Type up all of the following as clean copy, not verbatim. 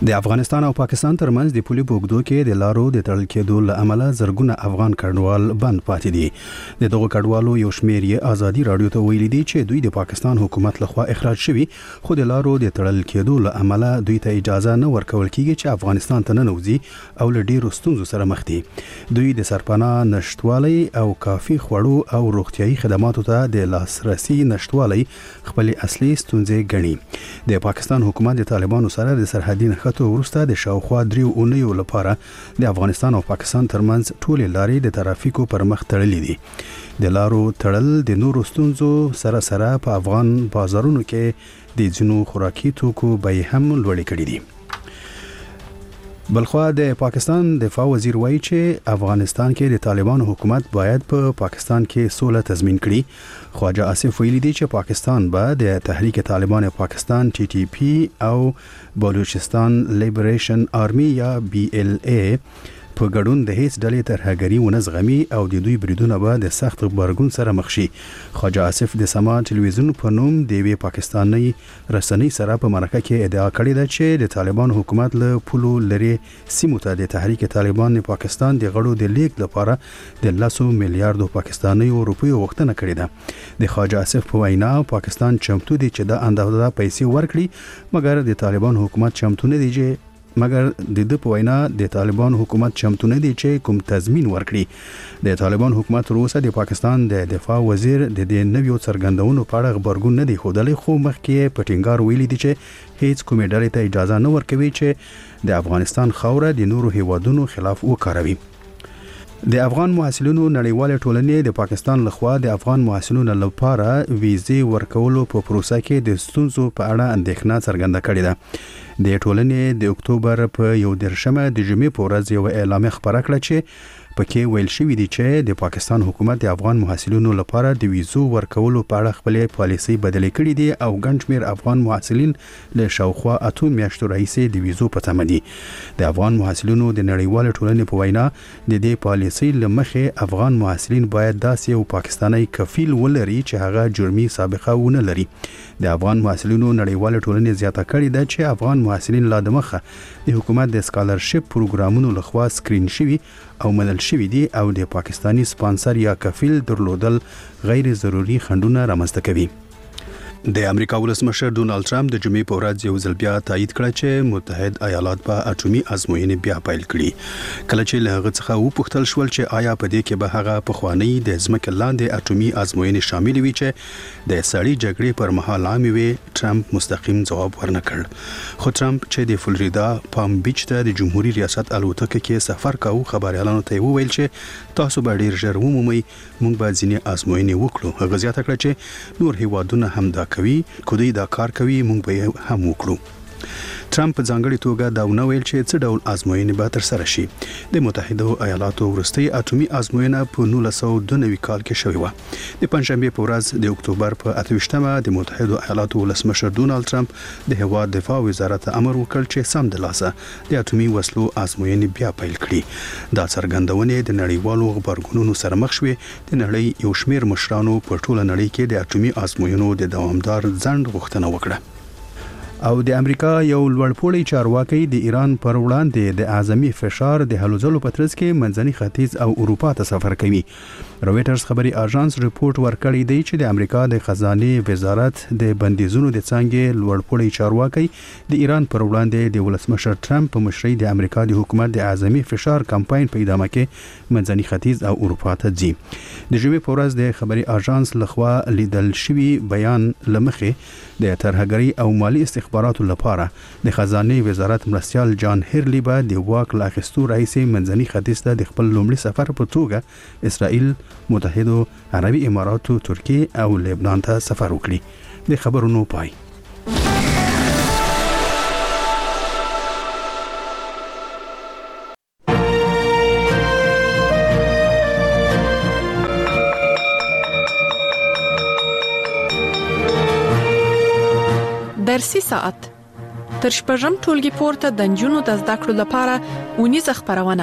د افغانستان او پاکستان ترمنځ د پولي بوګدو کې د لارو د تړل کېدو له امله زرګونه افغان کډوال بند پاتې دي. د دغو کډوالو یو شمېر یې ازادي رادیو ته ویلي دي چې دوی د پاکستان حکومت لخوا اخراج شوي، خو د لارو د تړل کېدو له امله دوی ته اجازه نه ورکول کېږي چې افغانستان ته ننوځي او له ډېرو ستونزو سره مخ دي. دوی د سرپناه نشټوالي او کافي خوړو او روغتيایي خدماتو ته د لاسرسي نشټوالي خپل اصلي ستونزې ګڼي. د پاکستان حکومت د طالبانو سره د سرحدي نښتو ورسته د شاوخوا 3 اونیو لپاره د افغانستان او پاکستان ترمنځ ټولې لارې د ترافیکو پر مخ تړلې دي. د لارو تړل د نورو ستونزو سره په افغان بازارونو کې د ځینو خوراکي توکو بیې هم لوړې کړې دي. بلخوا د پاکستان دفاع وزیر وایي چې افغانستان کې د طالبانو حکومت باید په پاکستان کې سوله تضمین کړي. خواجه آصف ویلي دی چې پاکستان به د تحریک طالبان پاکستان TTP او بلوچستان لیبریشن آرمی یا BLA په ګډون د هیڅ ډلې ترهګري ونه زغمي او د دوی بریدونه به د سخت غبرګون سره مخ شي. خواجه آصف د سما ټلویزیون په نوم د وی پاکستاني رسنۍ سره په مرکه کې ادعا کړې ده چې د طالبان حکومت له پولو لري سیمو ته د تحریک طالبان پاکستان د غړو د لیک لپاره د 10 میلیارډ پاکستاني روپیو غوښتنه کړې ده. د خواجه آصف په وینا پاکستان چمتو دی چې د اندازه پیسې ورکړي، مګر د طالبان حکومت چمتو نه دی د طالبان حکومت چمتو نه دی چې کوم تضمین ورکړي. د طالبان حکومت روسه د پاکستان د دفاع وزیر د دې نویو څرګندونو په اړه خبرګون نه دی ښودلی، خو مخکې په ټینګار ویلي دی چې هیڅ کومې ډلې ته اجازه نه ورکوي چې د افغانستان خاوره د نورو هیوادونو خلاف وکاروي. د افغان محصلینو نړیواله ټولنې د پاکستان لخوا د افغان محصلینو لپاره ویزې ورکولو په پروسه کې د ستونزو په اړه اندېښنه څرګنده کړې ده. د ټولنې د اکتوبر په 1 د جمعې په ورځ یو اعلامیه خپره کړه چې پکې ویل شوی دی چې د پاکستان حکومت د افغان محصلینو لپاره د ویزو ورکولو په اړه خپل پالیسي بدلې کړې دي او ګڼ شمېر افغان محصلین له شاوخوا 8 میاشتو راهیسې د ویزو په تمه دي. د افغان محصلینو د نړیوال ټولنې په وینا د دې پالیسي لمخې افغان محصلین باید داسې یو پاکستانی کفیل ولري چې هغه جرمي سابقه ونه لري. د افغان محصلینو نړیوال ټولنې زیاته کړې ده چې افغان محصلین لا دمخه د حکومت د سکالرشپ پروګرامونو لخوا سکرین شوي او منل شوي دي او د پاکستانی سپانسر یا کفیل درلودل غیر ضروري خنډونه رامنځته کوي. د امریکا ولسمشر ډونالد ټرمپ د جمعې په ورځ یو ځل بیا تایید کړ چې متحد ایالات په اټومي ازموینې بیا پیل کړي. کله چې له هغه څخه وپوښتل شول چې آیا په دې کې به هغه پخوانی د ځمکې لاندې اټومي ازموینې شامل وي چې د سړی جګړې پر مهال عامې وي، ټرمپ مستقیم ځواب ورنکړ. خو ټرمپ چې د فلوریدا پام بیچ ته د جمهوریت ریاست الوتکه کې سفر کاوه، خبريالانو ته وویل چې تاسو به ډیر ژر ومومئ موږ به ځینې ازموینې وکړو. هغه زیاته کړه چې نور هیوادونه هم دا کوي، کوي دا کار کوي، موږ به هم وکړو. ټرمپ په ځانګړي توګه دا ونه ویل چې څه ډول ازموینې به ترسره شي. د متحده ایالاتو وروستۍ اټومي ازموینه په 1992 کال کې شوې وه. د پنځشنبه په ورځ د اکتوبر په 28مه د متحده ایالاتو ولسمشر ډونالد ټرمپ د هیواد دفاع وزارت امر وکړ چې سم د لاسه د اټومي وسلو ازموینې بیا پیل کړي. دا څرګندونه د نړیوالو خبرګونونو سره مخ شوې. د نړۍ یو شمېر مشرانو په ټوله نړۍ کې د اټومي ازموینو د دوامدار ځنډ غوښتنه وکړه. او د امریکا یو لوړپوړی چارواکي د ایران پر وړاندې د اعظمي فشار د هلو ځلو په ترڅ کې منځني ختیځ او اروپا ته سفر کوي. رويټرز خبري اژانس ریپورت ورکړی دی چې د امریکا د خزانه وزارت د بندیزونو د څنګه لوړپوړی چارواکي د ایران پر وړاندې د ولسمشر ټرمپ په مشرۍ د امریکا د حکومت د اعظمي فشار کمپاین په ادامه کې منځني ختیځ او اروپا ته ځي. د جمعې په ورځ د خبري اژانس لخوا لیدل شوی بیان لمخې د ترهګری او مالی استخباراتو لپاره د خزانه وزارت مرستيال جان هیرلی به د واک لا اخیستو رئیس منځني ختیځ ته د خپل لومړي سفر په توګه اسرائیل، متحده عربي اماراتو، ترکیه او لبنان ته سفر وکړي. د خبرونو پای. درسي ساعت تر شپږم ټولګي پورته د نجونو د زده کړو لپاره ونیزه خبرونه.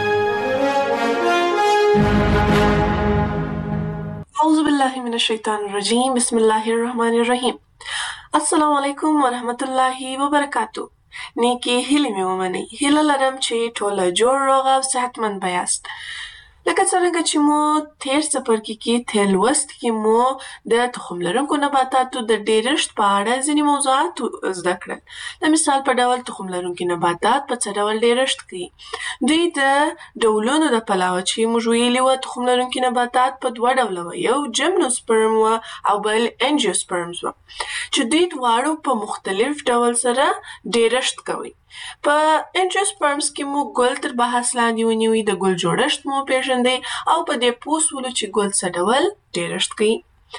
اعوذ بالله من الشیطان الرجیم، بسم الله الرحمن الرحیم. السلام علیکم ورحمت الله وبرکاتہ. نیکی هیلې مې ومنئ. هیله لرم چې ټوله جوړ روغ او صحتمند به یاست. لکه څرنګه چې مو تیر څپرکي کې تیر لوست کې مو د تخم لرونکو نباتاتو د ډیرښت په اړه ځینې موضوعات زده کړل. د مثال په ډول تخم لرونکي نباتات په څه ډول ډیرښت کوي. دوی د ډولونو د پلوه چې موږ ویلي وو تخم لرونکي نباتات په دوه ډوله وو. یو جمنوسپرم وو او بل انجیوسپرمز وو چې دوی دواړو په مختلف ډول سره ډیرښت کوي. په انجیوسپرمز کې مو ګل تر بحث لاندې ونیوي، د ګل جوړښت مو پیژندئ او په دې پوه سولو چې ګل څه ډول ډیرښت کوي.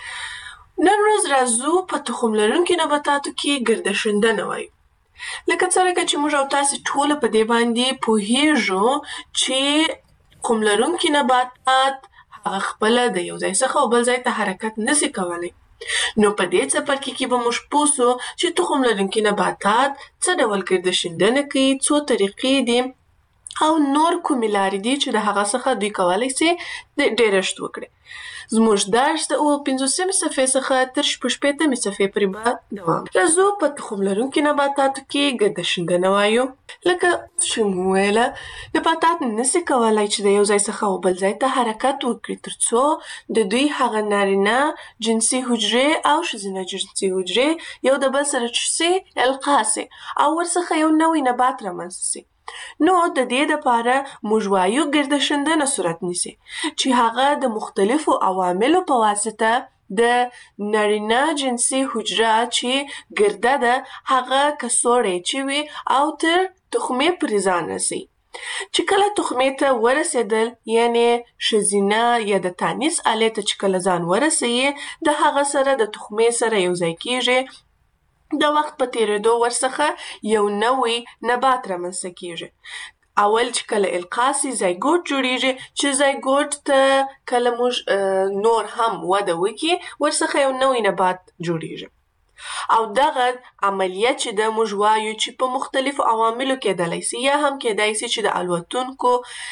نن ورځ راځو په تخم لرونکي نباتاتو کې ګرده شیندنه وایو. لکه څرنګه چې موږ او تاسې ټوله په دې باندې پوهیږو چې تخم لرونکي نباتات هغه خپله د یو ځای څخه او بل ځای ته حرکت نشي کولی. نو په دې څپرکي کې به موږ پوه سو چې تخم لرونکي نباتات څه ډول ګرده شیندنه کوي، څو طریقې دي او نور کومې لارې دي چې د هغه څخه دوی کولی سي ډیرښت وکړي. زموږ درس د 50 صفحې څخه تر 60 صفحې پورې به دوام. راځو په تخم لرونکي نباتاتو کې ګرده شیندنه وایو. لکه چې مو ویله نباتات نشي کولی چې د یو ځای څخه او بل ځای ته حرکت وکړي ترڅو د دوی هغه نارینه جنسي حجرې او ښځینه جنسي حجرې یو د بل سره چسي القا سي او ورڅخه یو نوی نبات رامنځته سي. نو د دې دپاره موږ وایو ګرده شیندنه صورت نیسي چې هغه د مختلفو عواملو په واسطه د نارینه جنسي حجره چې ګرده ده هغه کڅوړی چوي او تر تخمې پورې ځان رسوي. چې کله تخمې ته ورسېدل یعنې ښځینه یا د تانیث آلې ته چې کله ځان ورسوي د هغه سره د تخمې سره یو ځای کیږي. د وخت په تیریدو ورڅخه یو نوی نبات رامنځته کیږي. اول چې کله القا سي زایګوټ جوړیږي چې زایګوټ ته کله موږ نور هم وده وکړي ورڅخه یو نوی نبات جوړیږي. او دغه عملیه چې د موږ وایو چې په مختلفو عواملو کېدلی سي، یا هم کېدای سي چې د الوتونکو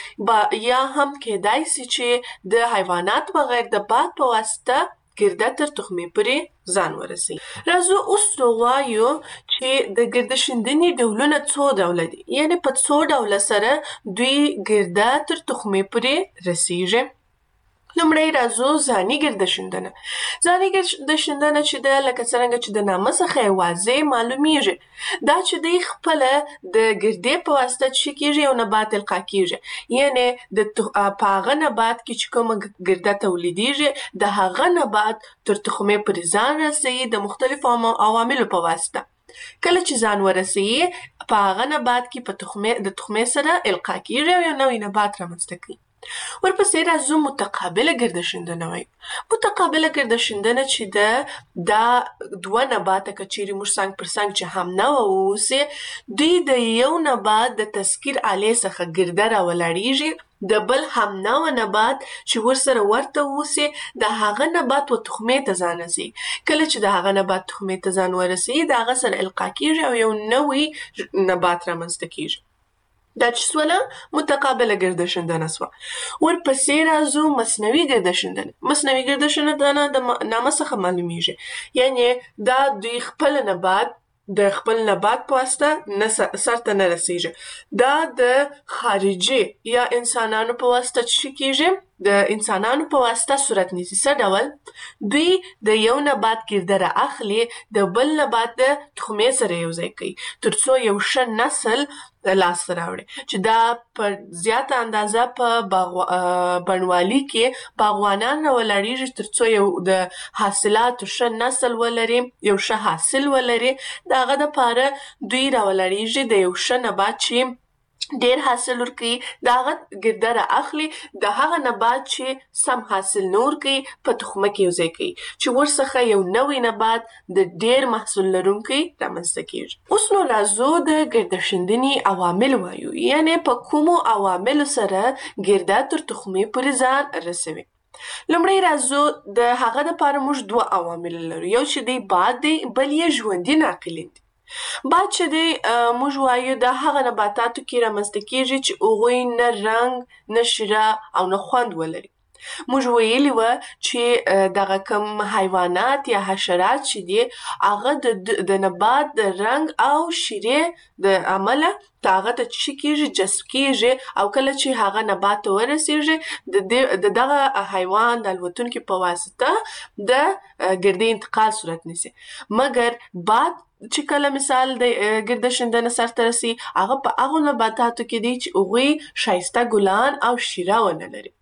یا هم کېدای سي چې د حیوانات بغیر د باد په واسطه ګرده تر تخمې پورې ځان ورسوي. راځو اوس ووایو چې د ګرده شیندنې ډولونه څو ډوله دي، یعنې په څو ډوله سره دوی ګرده تر تخمې پورې رسیږي. لومړی راځو ځاني ګرده شیندنه. ځاني ګرده شیندنه چې ده لکه څرنګه چې د نامه څخه یې واضح معلومیږي دا چې دوی خپله د ګردې په واسطه چې کیږي یو نبات القا کیږي، یعنې په هغه نبات کې چې کومه ګرده تولیدیږي د هغه نبات تر تخمې پورې ځان رسوي د مختلفو عواملو په واسطه. کله چې ځان ورسوي په هغه نبات کې د تخمې سره القا کیږي او یو نوی نبات رامنځته کوي. ورپسې راځو متقابله ګرده شیندنه وایو. متقابله ګرده شیندنه چې ده دا دوه نباته که چیرې موږ څنګ پر څنګ چې هم نوه واوسي دوی د یو نبات د تسکیر آلې څخه ګرده راولاړیږي، د بل هم نوه نبات چې ورسره ورته واوسي د هغه نبات و تخمې ته ځان رسوي. کله چې د هغه نبات تخمې ته ځان ورسوي د هغه سره القا کیږي او یو نوی نبات رامنځته کیږي. دا چې سوله متقابله ګرده شیندنه سوه. ورپسې راځو مصنوعي ګرده شیندنه. مصنوعي ګرده شیندنه د نامه څخه معلومیږي، یعنې دا دوی خپل نبات د خپل نبات په واسطه سرته نه رسیږي. دا د خارجي یا انسانانو په واسطه چې کیږي د انسانانو په واسطه صورت نیسي. څه ډول؟ دوی د یو نبات ګرده را اخلي د بل نبات د تخمې سره یو ځای کوي ترڅو یو ښه نسل لاسته راوړي چې دا په زیاته اندازه په بڼوالي کې باغوانان راولاړیږي ترڅو یو د حاصلاتو ښه نسل ولري، یو ښه حاصل ولري. د هغه دپاره دوی راولاړیږي د یو ښه نبات چې ډیر حاصل ورکوي د هغه ګرده را اخلي د هغه نبات چې سم حاصل نه ورکوي په تخمه کې یو ځای کوي چې ورڅخه یو نوی نبات د ډیر محصول لرونکی رامنځته کیږي. اوس نو راځو د ګرده شیندنې عوامل وایو، یعنې په کومو عواملو سره ګرده تر تخمې پورې ځان رسوي. لومړی راځو د هغه دپاره موږ دوه عوامل لرو، یو چې دی باد دی، بل یې ژوندي ناقلین دي. باد چې دی موږ وایو د هغه نباتاتو کې رامنځته کیږي چې هغوی نه رنګ نه شیره او نه خوند ولري. موږ ویلي و چې دغه کوم حیوانات یا حشرات چې دي هغه د نبات د رنګ او شیرې د عمله هغه ته څه کېږي جذب کېږي او کله چې هغه نبات ته ورسېږي د دغه حیوان د الوتونکي په واسطه د ګردې انتقال صورت نیسي. مګر باد چې کله مثال د ګرده شیندنه سرته رسي هغه په هغو نباتاتو کې دی چې هغوی ښایسته ګلان او شیره ونه لري.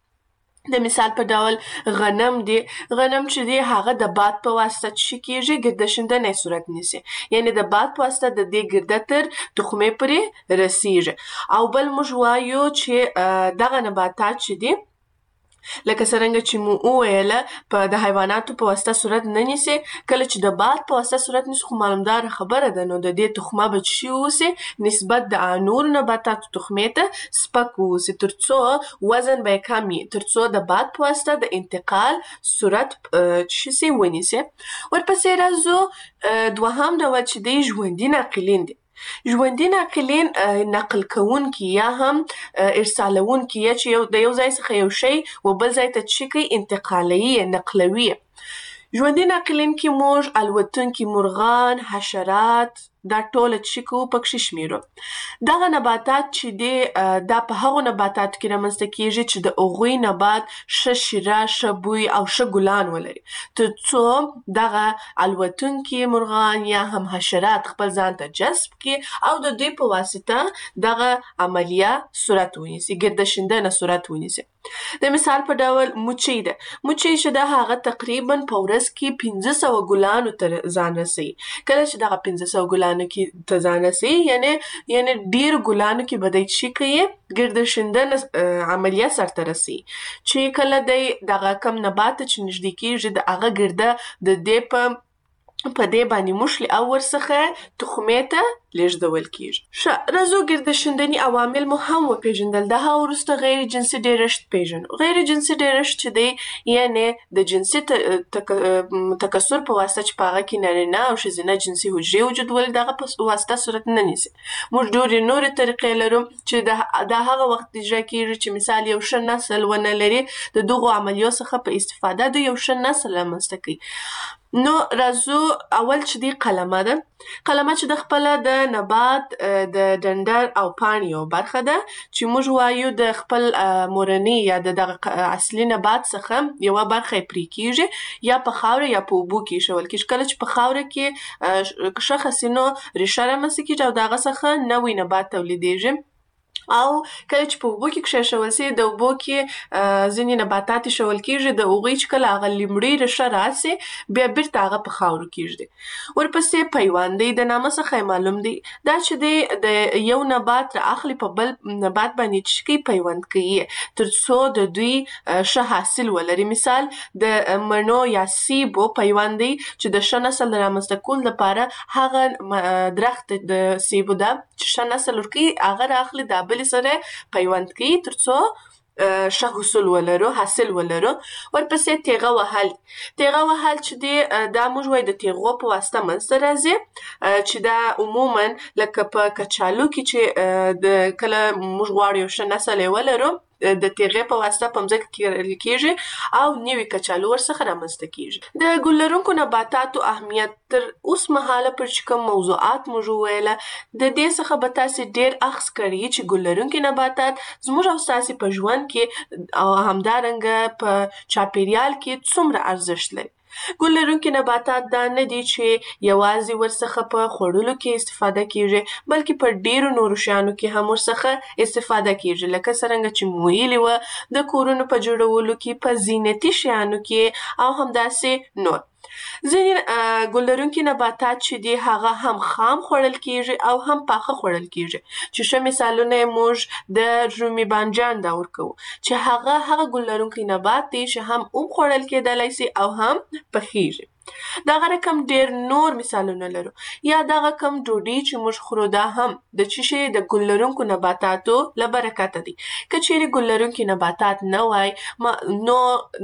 د مثال په ډول غنم دی، غنم چې دی هغه د باد په واسطه څه کېږي ګرده شیندنه صورت نیسي، یعنی د باد په واسطه د دې ګرده تر تخمې پورې رسیږي. او بل موږ وایو چې دغه نباتات چې دی لکه څرنګه چې مو وویله په د حیواناتو په واسطه صورت نه نیسي، کله چې د باد په واسطه صورت نیسي خو معلومداره خبره ده نو د دې تخمه به څه شي واوسي نسبت د نورو نباتاتو تخمې ته سپک واوسي تر څو وزن به یې کم وي، تر څو د باد په واسطه د انتقال صورت څه شي ونیسي. ورپسې راځو دوهم ډول چې دی ژوندي ناقلین دي. ژوندي ناقلین نقل کوونکي یا هم ارسالونکي یا چې د یو ځای څخه یو شی و بل ځای ته څه کوي انتقالوي نقلوي. ژوندي ناقلین کې موږ الوتونکي مرغان، حشرات دا ټول څه کوو پکې شمیرو. دغه نباتات چې دی دا په هغو نباتاتو کې رامنځته کېږي چې د هغوی نبات ښه شیره، ښه بوی او ښه ګلان ولري تر څو دغه الوتونکي مرغان یا هم حشرات خپل ځان ته جذب کړي او د دوی په واسطه دغه عملیه صورت ونیسي، ګرده شیندنه صورت ونیسي. د مثال په ډول موچي ده. موچي چې ده هغه تقریبا په ورځ کې 1500 ګلانو ته ځان رسوي. کله چې دغه 1500 ګلانو کې ته ځان رسوي یعنی ډیر ګلانو کې به دی څه کوي ګرده شیندنه عملیه سرته رسوي چې کله دی دغه کم نبات چې نږدې کېږي د هغه ګرده د دې په دې باندې موښلي او ورڅخه تخمې ته لیږدول کېږي. ښه راځو ګرده شیندنې عوامل مو هم وپېژندل. د هغه وروسته غیر جنسي ډېرښت پېژنو. غیر جنسي ډېرښت چې دی یعنی د جنسي تکثر په واسطه چې په هغه کې نارینه او ښځینه جنسي حجرې وجود ولري دغه په واسطه صورت نه نیسي. موږ ډېرې نورې طریقې لرو چې د هغه وخت اجرا کېږي چې مثال یو ښه نسل ونه لري د دغو عملیو څخه په استفاده د یو ښه نسل رامنځته کوي. نو راځو اول چې دی قلمه ده. قلمه چې د خپله د نبات د ډنډر او پاڼې یو برخه ده چې موږ وایو د خپل مورني یا د دغه اصلي نبات څخه یوه برخه یې پرې کېږي یا په خاوره یا په اوبو کې ایښول کېږي. کله چې په خاوره کې ښخه سي نو ریښه رامنځته کېږي او د هغه څخه نوی نبات تولیدېږي. او کله چې په اوبو کې کېښول سي د اوبو کې ځینې نباتات ایښول کېږي د هغوی چې کله هغه لومړۍ ریښه راسي بیا بیرته هغه په خاورو کېږدي. ورپسې پیوند دی. د نامه څخه یې معلوم دی دا چې دی د یو نبات را اخلي په بل نبات باندې څه کوي پیوند کوي تر څو د دوی ښه حاصل ولري. مثال د مڼو یا سیبو پیوند دی چې د ښه نسل د رامنځته کولو لپاره هغه درخت د سیبو ده چې ښه نسل ورکوي هغه را اخلي د بلې سره پیوند کوي تر څو ښه حصول ولرو، حاصل ولرو. ورپسې تیغه وهل. تیغه وهل چې دی دا موږ وایو د تیغو په واسطه منځته راځي چې دا عموما لکه په کچالو کې چې کله موږ غواړو یو ښه نسل یې ولرو د تیغې په واسطه په مځکه کې کېږي او نوي کچالو ورڅخه رامنځته کېږي. د ګل لرونکو نباتاتو اهمیت تر اوس مهاله پر چې کوم موضوعات موږ وویله د دې څخه به تاسې ډېر اخذ کړي چې ګل لرونکي نباتات زموږ او ستاسې په ژوند کې او همدارنګه په چاپیریال کې څومره ارزښت لري. ګل لرونکي نباتات دا نه دي چې یوازې ورڅخه په خوړلو کې استفاده کېږي بلکې په ډېرو نورو شیانو کې هم ورڅخه استفاده کېږي لکه څرنګه چې مو ویلي وه د کورونو په جوړولو کې، په زینتي شیانو کې او همداسې نور. ځینې ګل لرونکي نباتات چې دي هغه هم خام خوړل کېږي او هم پاخه خوړل کېږي چې ښه مثالونه یې موږ د رومي بانجان دا ورکوو چې هغه ګل لرونکی نبات دی چې هم خوړل کېدلی سي او هم پخېږي. دغه رقم ډېر نور مثالونه لرو. یا دغه کم ډوډۍ چې موږ خورو دا هم د څه شي د ګل لرونکو نباتاتو له برکته دی. که چیرې ګل لرونکي نباتات نه وای نو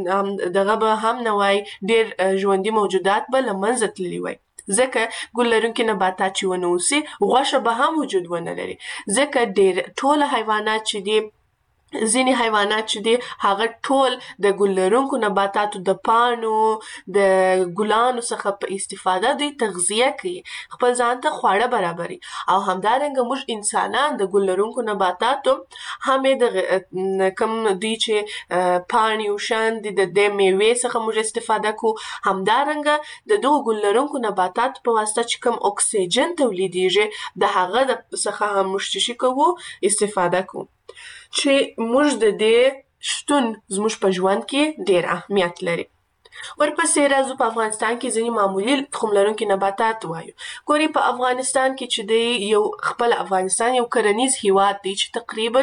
دغه به هم نه وای ډېر ژوندي موجودات به له منځه تللي وای ځکه ګل لرونکي نباتات چې ونه اوسي غوښه به هم وجود ونه لري ځکه ډېر ټول حیوانات چې دي ځینې حیوانات چې دي هغه ټول د ګل لرونکو نباتاتو د پاڼو د ګلانو څخه په استفاده دوی تغذیه کوي، خپل ځان ته خواړه برابري. او همدارنګه موږ انسانان د ګل لرونکو نباتاتو هم د کم دوی چې پاڼې او شان دي د میوې څخه موږ استفاده کوو. همدارنګه د دغو ګل لرونکو نباتاتو په واسطه چې کوم اکسیجن تولیدیږي د هغه څخه هم موږ څه کوو استفاده کوو، چې موږ د دې شتون زموږ په ژوند کې ډېر اهمیت لري. ورپسې راځو په افغانستان کې ځینې معمولي تخم لرونکي نباتات وایو. ګوري په افغانستان کې چې دی یو خپل افغانستان یو کرنیز هیواد دی چې تقریبا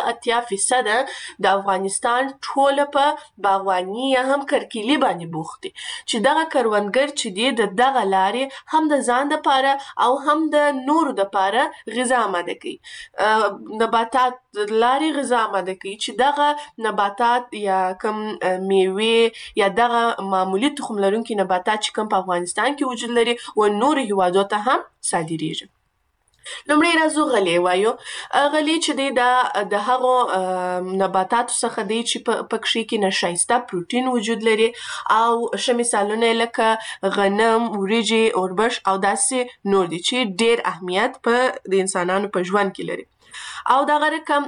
85% د افغانستان ټوله په باغواني یا هم کرکیلي باندې بوخت دي، چې دغه کروندګر چې دی د دغه لارې هم د ځان دپاره او هم د نورو دپاره غذا آماده کوي. نباتات لارې غذا آماده کوي چې دغه نباتات یا کم میوې یا دغه معمولی تخم لرونکي نباتات چې کوم په افغانستان کې وجود لري و نورو هیوادو ته هم صادریږي. لومړی راځو غلې وایو. غلې چې دی د هغو نباتاتو څخه دی چې په کښې کې نشایسته پروټین وجود لري او ښه مثالونه لکه غنم، وریجې، اوربش او داسې نور دي چې ډېر اهمیت په د انسانانو په ژوند کې لري. او دغه رقم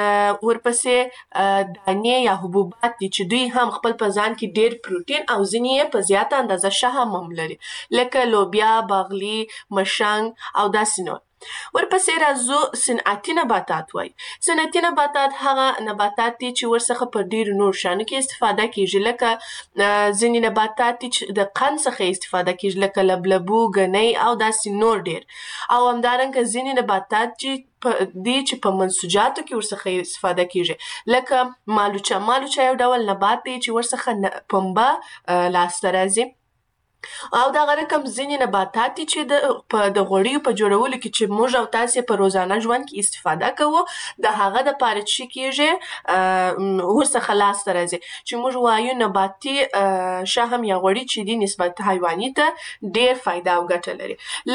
ورپسې دانې یا حبوبات دي چې دوی هم خپل په ځان کې ډېر پروټین او ځینې یې په زیاته اندازه شحم هم لري، لکه لوبیا، باغلي، مشنګ او داسې نور. ورپسې راځو صنعتي نباتات وایي. صنعتي نباتات هغه نباتات دي چې ورڅخه په ډېرو نور شیانو کې استفاده کیږي، لکه ځینې نباتات دي چې د قند څخه استفاده کیږي، لکه لبلبو، ګنۍ او داسې نور ډېر. او همدارنګه ځینې نباتات دي چې په منسوجاتو کې ورڅخه استفاده کیږي، لکه مالوچه. مالوچه یو ډول نبات دی چې ورڅخه پنبه لاسته راځي. او دغه رقم ځینې نباتات دي چې د غوړیو په جوړولو کې چې موږ او تاسې په روزانه ژوند کې استفاده کوو، د هغه دپاره چې کیږي ورڅخه لاسته راځي، چې موږ وایو نباتي شحم یا غوړي چې دي نسبت حیواني ته ډېر فایده او ګټه لري،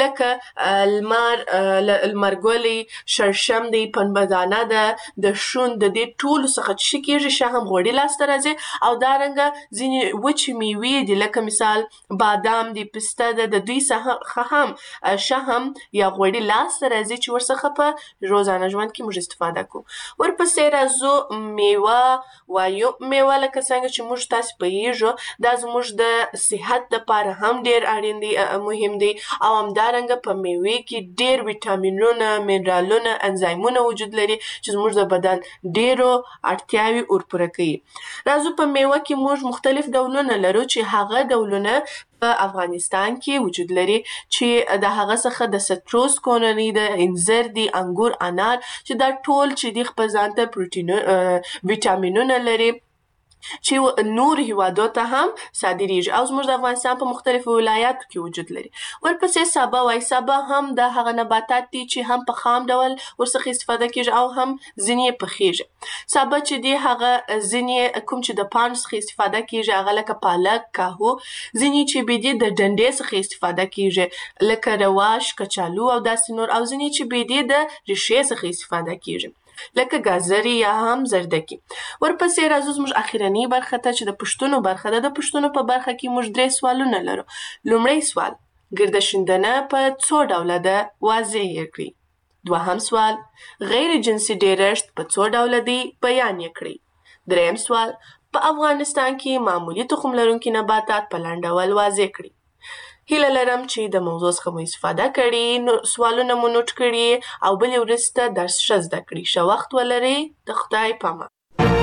لکه لمرګلي، شړشم دی، پنبهدانه ده، د شون د دې ټولو څخه چې کیږي شحم غوړي لاسته راځي. او دارنګه ځینې وچې میوې دي، لکه مثال بادام دی، پسته ده، د دوی څخه هم شحم یا غوړي لاسته راځي چې ورڅخه په روزانه ژوند کې موږ استفاده کوو. ورپسې راځو میوه وایو. میوه لکه څنګه چې موږ تاسې پوهیږو دا زموږ د صحت دپاره هم ډېر اړین دی، مهم دی. او همدارنګه په میوې کې ډېر ویټامینونه، منرالونه، انزایمونه وجود لري چې زموږ د بدن ډېرو اړتیاوې ورپوره کوي. راځو په میوه کې موږ مختلف ډولونه لرو چې هغه ډولونه په افغانستان کې وجود لري، چې د هغه څخه د سټروس کولوني، د انځر دي، انګور، انار، چې دا ټول چې دي خپل ځان ته ویټامینونه لري چې نور هیوادو ته هم صادریږي او زموږ د افغانستان په مختلفو ولایاتو کې وجود لري. ورپسې سابه وایي. سابه هم د هغه نباتات دي چې هم په خام ډول ورڅخه استفاده کیږي او هم ځینې یې پخیږي. سابه چې دی هغه ځینې کوم چې د پاڼو څخه استفاده کیږي هغه لکه پالک، کاهو، ځینې چې بې دي د ډنډې څخه استفاده کیږي لکه رواش، کچالو او داسې نور، او ځینې چې بې دي د ریښې څخه استفاده کیږي لکه ګازرې یا هم زردکي. ورپسې راځو زموږ اخرنۍ برخه ته چې د پوښتنو برخه ده. د پوښتنو په برخه کې موږ 3 سوالونه لرو. لومړی سوال: ګرده شیندنه په څو ډوله ده؟ واضح یې کړئ. دوهم سوال: غیر جنسي ډیرښت په څو ډوله دی؟ بیان یې کړئ. دریم سوال: په افغانستان کې معمولي تخم لرونکي نباتات په لنډ ډول واضح کړئ. هیله لرم چې د موضوع څخه مو استفاده کړې، سوالونه مو نوٹ کړي او بلې ورځ ته درس ښه زده کړي. ښه وخت ولرئ. د خدای په امان.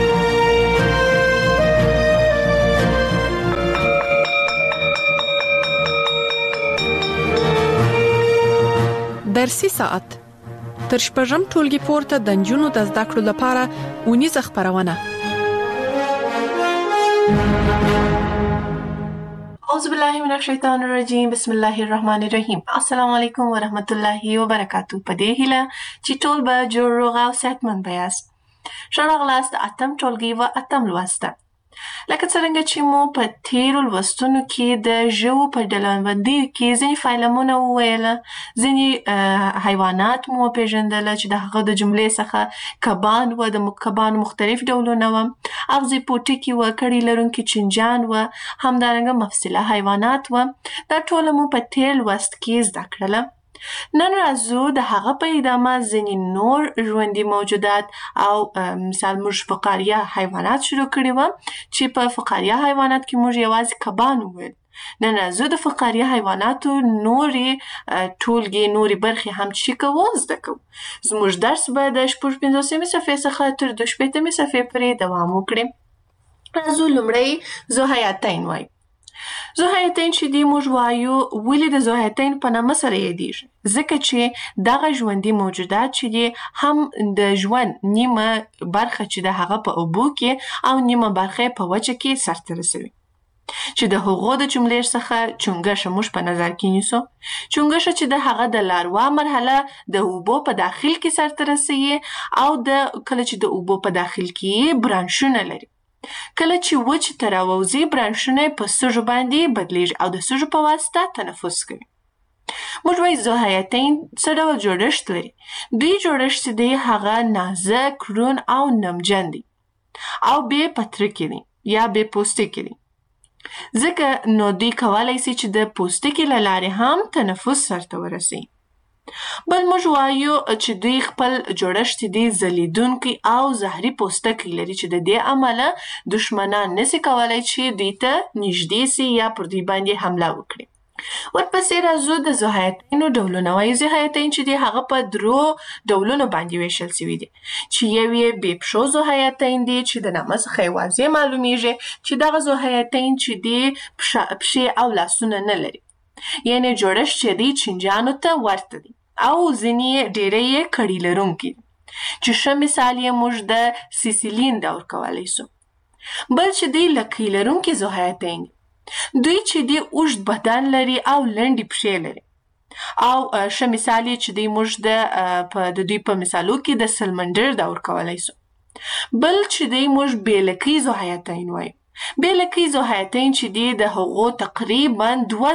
درسي ساعت تر شپږم ټولګي پورته د نجونو د زده کړو لپاره اونیزه خپرونه. اعوذ بالله من الشیطان الرجیم. بسم الله الرحمن الرحیم. السلام علیکم ورحمت الله وبرکاتو. په دې هیله چې ټول به جوړ روغ او صحتمند یاست. ښه راغلاست د اتم ټولګي و اتم لوست. لکه څرنګه چې مو په تیرو لوستونو کې د ژوو په ډلبندۍ کې ځینې فایلمونه وویله، ځینې حیوانات مو وپېژندله چې د هغه د جملې څخه کبان و، د کبانو مختلف ډولونه وه، اغزي پوټکي وه، کړي لرونکي چینجان وه، همدارنګه مفصله حیوانات وه. دا ټوله مو په تیر لوست کې زده کړله. نن راځو د هغه په ادامه ځینې نور ژوندي موجودات او مثال موږ فقاریه حیوانات شروع کړي وه چې په فقاریه حیوانات کې موږ یوازې کبان وویل. نن راځو د فقاریه حیواناتو نورې ټولګې نورې برخې هم چې کوو زده کوو. زموږ درس به د 55 صفحې څخه تر 62 صفحې پورې دوام وکړي. راځو لومړی ذوحیاتین وایو. ذوحیاتین چې دی موږ وایو ولې د ذوحیاتین په نامه سره یادیږي؟ ځکه چې دغه ژوندي موجودات چې دی هم د ژوند نیمه برخه چې د هغه په اوبو کې او نیمه برخه په وچه کې سرته رسوي. چې د هغو د جملې څخه چونګښه موږ په نظر کې نیسو. چونګښه چې د هغه د لاروا مرحله د اوبو په داخل کې سرته رسوي او کله چې د اوبو په داخل کې برانشونه لري. کله چې وچ ته راووځي برانشونه په سږو باندې بدلیږي او د سږو په واسطه تنفس کوي. موږ وایو ذوحیاتین څه ډول جوړښت لري؟ دوی جوړښت چې دی هغه نازک، روڼ او نمجن دی او بې پترکې دی یا بې پوستکې دی. ځکه نو دوی کولی سي چې د پوستکې له لارې هم تنفس سرته ورسوي. بل موږ وایو چې دوی خپل جوړښت دی ځلیدونکی او زهري پوستکی لري چې د دې امله دشمنان نسي کولی چې دوی ته نږدې سي یا پر دوی باندې حمله وکړي. ورپسې راځو د ذوحیاتینو ډولونه وایو. ذوحیاتین چې دی هغه په 3 ډولونو باندې ویشل سوي دي چې یو یې بې پښو ذوحیاتین دی چې د نامه څخه یې واضح معلومیږي چې دغه ذوحیاتین چې دی پښې او لاسونه نه لري، یعنې جوړښت چې دی چینجانو ته ورته دی او ځینې ډېری یې کړي لرونکي دي چې ښه مثال یې موږ د سیسیلین دور کولی سو. بل چې دی لکۍ لرونکي ذوحیاتین دي. دوی چې دی اوږد بدن لري او لنډې پښې لري او ښه مثال یې چې دی موږ د دوی په مثالو کې د سلمندر دور کولی سو. بل چې دی موږ بې لکۍ ذوحیاتین وایو. بې لکۍ ذوحیاتین چې دی د هغو تقریبا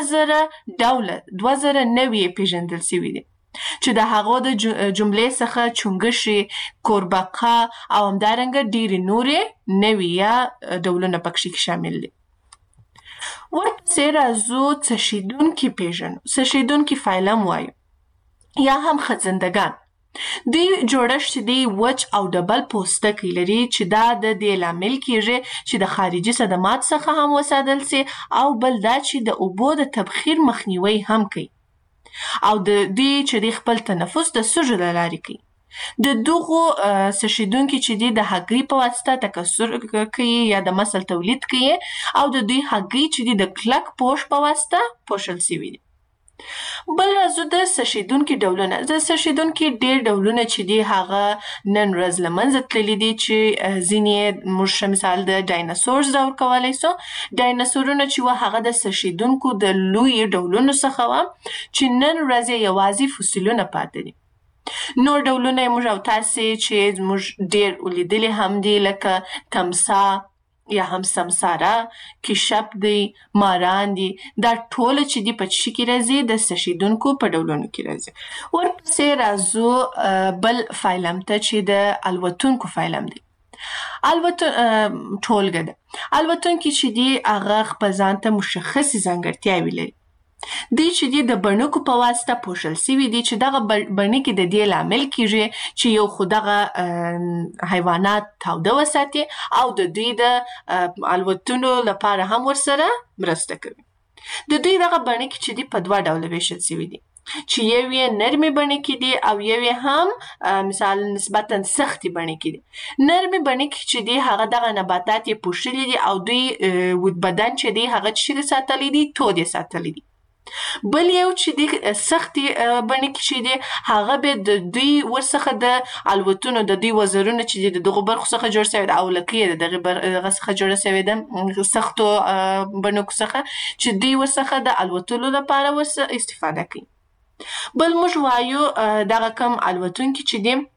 2000 نوعې پیژندل سوي دي چې د هغو د جملې څخه چونګښې، کوربقه او همدارنګه ډېرې نورې نوعې یا ډولونه پکښې شامل دي. ورپسې راځو څشیدونکي پیژنو. څشیدونکي فایلم وایو یا هم خزندګان. دوی جوړښت دی وچ او ډبل پوستکی لري چې دا د دې لامل کیږي چې د خارجي صدمات څخه هم وساتل سي او بل دا چې د اوبو د تبخیر مخنیوي هم کوي او د دې چې دی خپل تنفس د سږو له لارې کوي. د دغو څشیدونکي چې دی د هګۍ په واسطه تکثر کوي یا د مسل تولید کوي او د دوی هګۍ چې دی د کلک پوښ په واسطه پوښل سوي دي. بل راځو د څشیدونکي ډولونه. د څشیدونکي ډېر ډولونه چې دی هغه نن ورځ له منځه تللي دي چې ځینې موږ مثال د ډایناسورز دور کولی سو. ډایناسورونه چې وه هغه د څشیدونکو د لویو ډولونو څخه وه چې نن ورځ یوازې فوسیلونه پاتې دي. نور ډولونه یې موږ او تاسې چې موږ ډېر ولیدلي هم دي لکه تمساح یا هم سمساره، کیشپ دی، ماران دي. دا ټوله چې دی په چی کې راځي د څشیدونکو په ډولونو کې راځي. ورپسې راځو بل فایلم ته چې د الوتونکو فایلم دی. ټولګه ده. الوتونکي چې دی هغه خپل ځان ته مشخصې ځانګړتیاوې لري. دوی چې دی د بڼکو په واسطه پوښل سوي دي چې دغه بڼکې د دې لامل کیږي چې یو خو دغه حیوانات تاوده وساتي او د دوی د الوتنو لپاره هم ورسره مرسته کوي. د دوی دغه بڼکې چې دی په 2 ډوله ویشل سوي دي چې یو یې نرمې بڼکې دي او یو یې هم مثال نسبتا سختې بڼکې دي. نرمې بڼکې چې دی هغه دغه نباتات یې پوښلي دي او دوی بدن چې دی هغه چې ساتلی دي تود یې ساتلی دي. بل یو چې دی سختې بڼکې چې دی هغه به د دوی ورڅخه د الوتنو د دوی وزرونه چې دی د دغو برخو څخه جوړ سوی ده او لکۍ یې د دغه څخه جوړه سوې ده سختو بڼکو څخه چې دوی ورڅخه د الوتلو لپاره ورڅخه استفاده کوي. بل موږ وایو دغه کم الوتونکي چې دی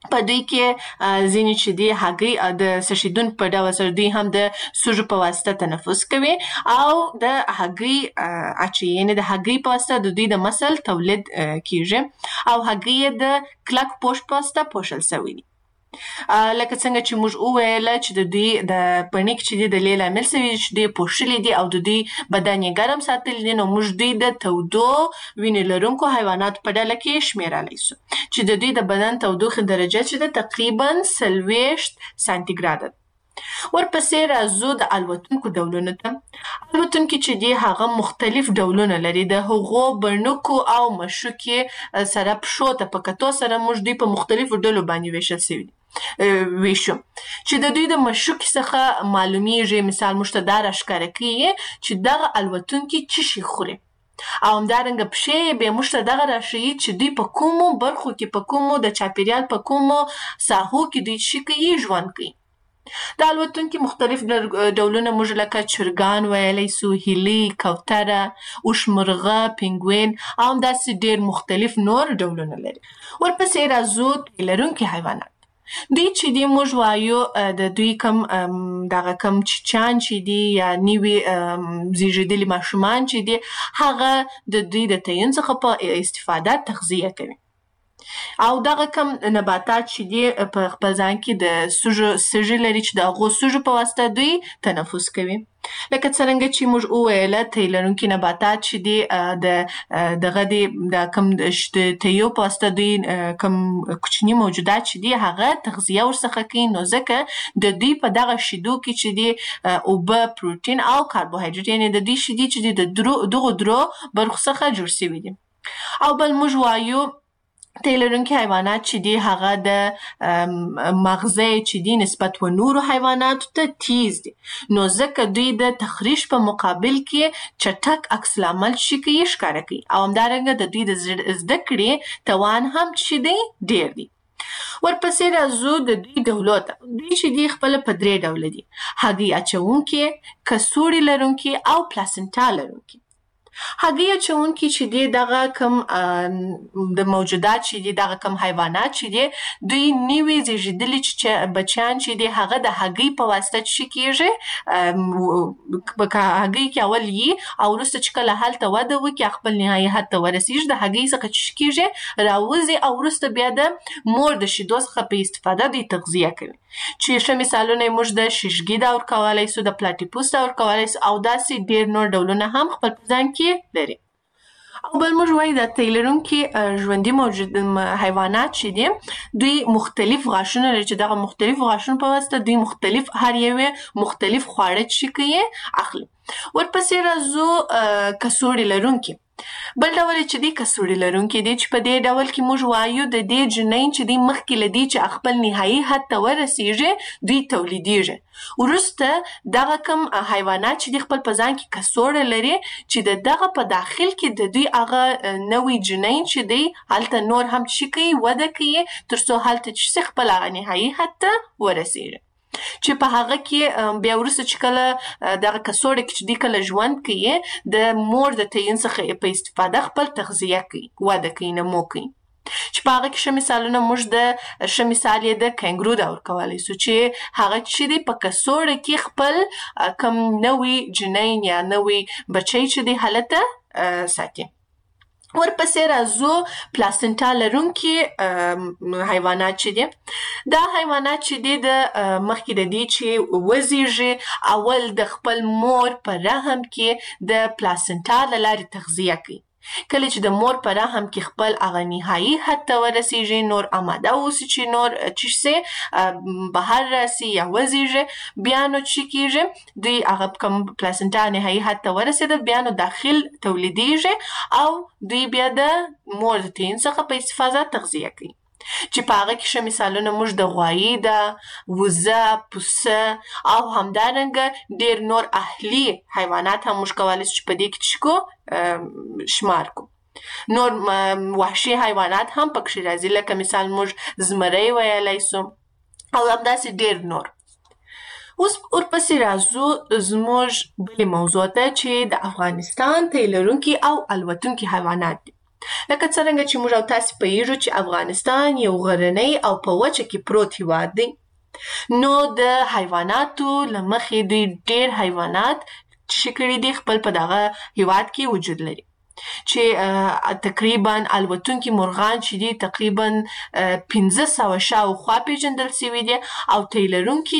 په دوی کې ځینې چې دی هګۍ د سشیدون په ډول سره دوی هم د سوژو په واسطه تنفس کوي او د هګۍ اچي یعنې د هګۍ په واسطه د دوی د مسل تولید کیږي او هګۍ د کلک پوښ په واسطه پوښل شوی دي. لکه څنګه چې موږ وویل چې د دوی د پنیک چې دی د لیل عامل سوي چې دوی پوښلي دي او د دوی بدن یې ګرم ساتلی دي نو موږ دوی د تودو وینې لرونکو حیواناتو په ډله کې شمیرلی سو چې د دوی د بدن تودوخې درجه چې ده تقریبا 40 سانتیګراده ده. ورپسې راځو د الوتونکو ډولونو ته. الوتونکي چې دي هغه مختلف ډولونه لري. د هغو بڼکو او مشوکې سره پښو ته په کتو سره موږ دوی په مختلفو ډلو باندې ویشل سوي دي ویشو چې د دوی د مشوکې څخه معلومیږي. مثال موږ ته دا راښکاره کوي چې دغه الوتونکي څه شي خوري او همدارنګه پښې بیا موږ ته دغه راښیي چې دوی په کومو برخو کې په کومو د چاپیریال په کومو ساحو کې دوی څه کوي ژوند کوي. د الوتونکي مختلف ډولونه موږ لکه چرګان ویلی سو، هیلۍ، کوتره، اوښمرغه، پینګوین او همداسې ډېر مختلف نور ډولونه لري. ورپسې راځو تی لرونکي حیوانات. دوی چې دی موږ وایو د دوی کم دغه کم چیچان چې دی یا نوي زیږیدلي ماشومان چې دی هغه د دوی د تعین څخه په استفاده تغذیه کوي او دغه کم نباتات چې دی په خپل ځان کې د سږي لري چې د هغو سږو په واسطه دوی تنفس کوي. لکه څرنګه چې موږ وویله تی لرونکي نباتات چې دی دغه دی د کم د تیو په واسطه دوی کم کوچني موجودات چې دی هغه تغذیه ورڅخه کوي نو ځکه د دوی په دغه شیدو کې چې دی اوبه، پروټین او کاربوهایډریټ یعنې د دوی شیدې چې دی د دغو درو برخو څخه جوړ شوي دي. او بل موږ وایو تی لرونکي حیوانات چې دی هغه د مغزه چې دی نسبت و نورو حیواناتو ته تیز دی نو ځکه دوی د تخریش په مقابل کې چټک عکس العمل چې کوي ښکاره کوي او همدارنګه د دوی د زده کړې توان هم چې دی ډېر دی. ورپسې راځو د دوی ډولو ته. دوی چې دی خپل په 3 ډوله دي: هګۍ اچونکي، کڅوړې لرونکي او پلاسنټا لرونکي. هګۍ اچونکي چې دی دغه کم د موجودات چې دی دغه کم حیوانات چې دی دوی نوي زیږیدلي بچیان چې دی هغه د هګۍ په واسطه چې کیږي په هګۍ کې اول یي او وروسته چې کله هلته وده وکړي خپل نهایي حد ته ورسیږي د هګۍ څخه چې کیږي راوځي او وروسته بیا د مور د شیدو څخه په استفاده دوی تغذیه کوي. چې ښه مثالونه موږ د شیشګي دا ورکولی سو، د پلاټیپوس دا ورکولی سو او داسې ډېر نور ډولونه هم خپل په ځان کې لري. او بل موږ وایو د تی لرونکي ژوندي موجود حیوانات چې دي دوی مختلف غاښونه لري چې دغه مختلف غاښونو په واسطه دوی مختلف هر یوې مختلف خواړه چې کوي اخلي. ورپسې راځو کڅوړې لرونکي. بل ډول چې دی کڅوړې لرونکي دی چې په دې ډول کې موږ وایو د دې جنین چې دی مخکې له دې چې خپل نهایي حد ته ورسیږي دوی تولیدیږي. وروسته دغه کم حیوانات چې دی خپل په ځان کې کڅوړه لري چې د دغه په داخل کې د دوی هغه نوی جنین چې دی هلته نور هم چې کوي وده کوي تر څو هلته چې خپل هغه نهایي حد ته ورسیږي چې په هغه کې بیا وروسته چې کله دغه کڅوړه کې چې دی کله ژوند کوي د مور د تعین څخه په استفاده خپل تغذیه کوي، وده کوي، نمو کوي. چې په هغه کې ښه مثالونه موږ د ښه مثال یې د کینګرو دا ورکولی سو چې هغه چې دی په کڅوړه کې خپل کم نوی جنین یا نوی بچی چې دی هلته ساتي. ورپسې راځو پلاسنټا لرونکي حیوانات چې دي. دا حیوانات چې دي د مخکې د دې چې وزیږي اول د خپل مور په رحم کې د پلاسنټا له لارې تغذیه کوي. کله چې د مور په رحم کې خپل هغه نهایي حد ته ورسیږي نور آماده اوسي چې نور چې سي بهر راسي یا وزیږي بیا نو چې کیږي دوی هغه کوم پلاسنټا نهایي حد ته ورسېده بیا نو داخل تولیدیږي او دوی بیا د مور د تعین څخه په استفاده تغذیه کوي. چې په هغه کې ښه مثالونه موږ د غوایي ده، وزه، پسه او همدارنګه ډېر نور اهلي حیوانات هم موږ کولی شو چې په دې کې چې شمار کو. نور وحشي حیوانات هم پکښې راځي لکه مثال موږ زمری ویلی سو او همداسې ډېر نور. اوس ورپسې راځو زموږ بلې موضوع ته چې د افغانستان تی لرونکي او الوتونکي حیوانات دي. لکه څرنګه چې موږ او تاسې پوهیږو چې افغانستان یو غرنی او په وچه کې پروت هیواد دی، نو د حیواناتو له مخې دوی ډېر حیوانات چې کړي دي خپل په دغه هیواد کې وجود لري، چې تقریبا الوتونکي مرغان چې دي تقریبا 1500 شاوخوا پیژندل شوي دي او تی لرونکي